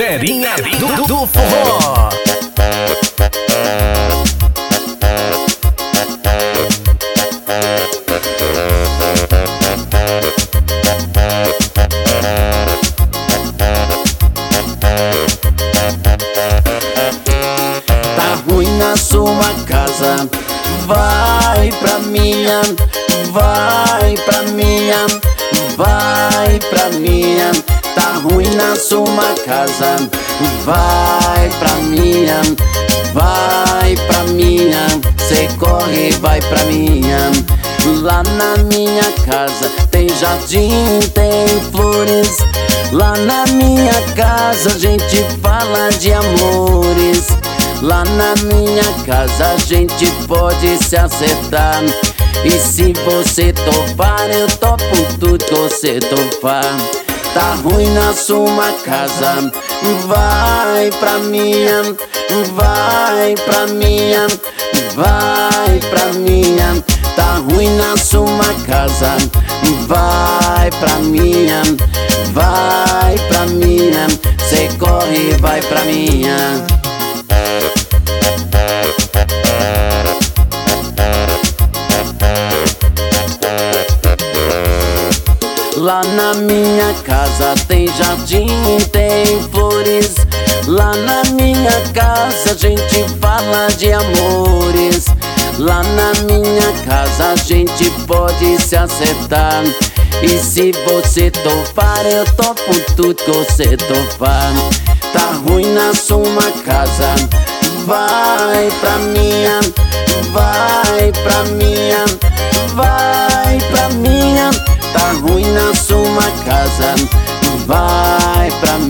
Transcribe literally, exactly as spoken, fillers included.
Ferinha do, do Forró. Tá ruim na sua casa, vai pra minha, vai pra minha, vai pra minha. Tá ruim na sua casa, vai pra minha, vai pra minha. Cê corre, vai pra minha. Lá na minha casa tem jardim, tem flores. Lá na minha casa a gente fala de amores. Lá na minha casa a gente pode se acertar. E se você topar, eu topo tudo que você topar. Tá ruim na sua casa, vai pra minha, vai pra minha, vai pra minha. Tá ruim na sua casa, vai pra minha, vai pra minha. Cê corre, vai pra minha. Lá na minha casa tem jardim, tem flores. Lá na minha casa a gente fala de amores. Lá na minha casa a gente pode se acertar. E se você topar, eu topo tudo que você topar. Tá ruim na sua casa, vai pra minha, vai pra minha, vai pra minha. Tá ruim na sua casa, vai pra